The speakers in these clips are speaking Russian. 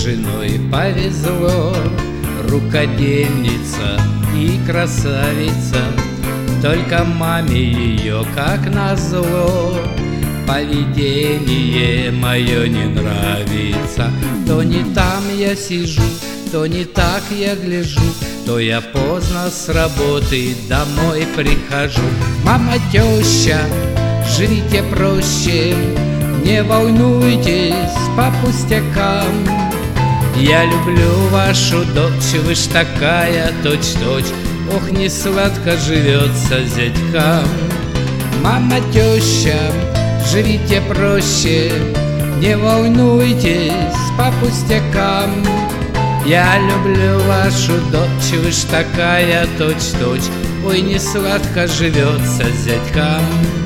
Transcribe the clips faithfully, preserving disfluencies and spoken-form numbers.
женой повезло, рукодельница и красавица. Только маме ее, как назло, поведение мое не нравится. То не там я сижу, то не так я гляжу, то я поздно с работы домой прихожу. Мама, теща, живите проще, не волнуйтесь по пустякам. Я люблю вашу дочь, вы ж такая точь-точь, ох, не сладко живется зятькам. Мама, теща, живите проще, не волнуйтесь по пустякам. Я люблю вашу дочь, вы ж такая точь-точь, ой, не сладко живется зятькам.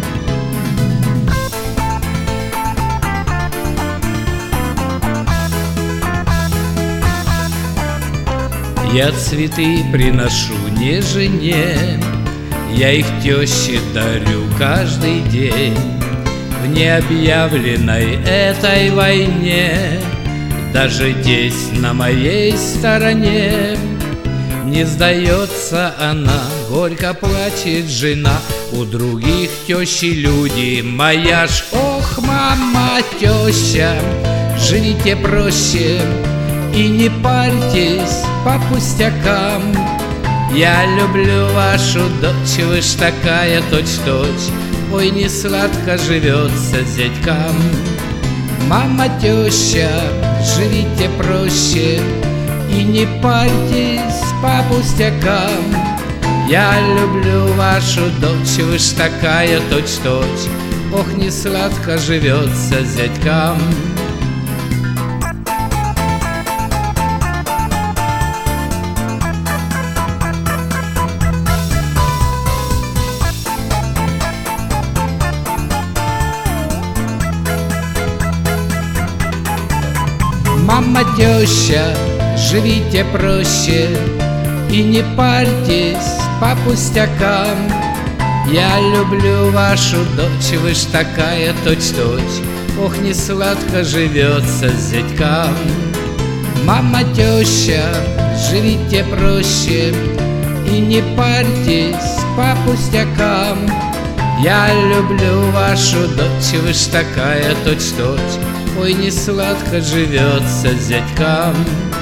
Я цветы приношу не жене, я их теще дарю каждый день. В необъявленной этой войне даже здесь, на моей стороне, не сдается она, горько плачет жена. У других тещи люди, моя ж, ох, мама, теща, живите проще и не парьтесь по пустякам. Я люблю вашу дочь, вы ж такая точь-точь, ой, не сладко живется зятькам. Мама, теща, живите проще и не парьтесь по пустякам. Я люблю вашу дочь, вы ж такая точь-точь, ох, не сладко живется зятькам. Мама, теща, живите проще и не парьтесь по пустякам. Я люблю вашу дочь, вы ж такая точь-точь, ох, не сладко живется зятькам. Мама, теща, живите проще и не парьтесь по пустякам. Я люблю вашу дочь, вы ж такая точь-точь, ой, не сладко живется зятькам.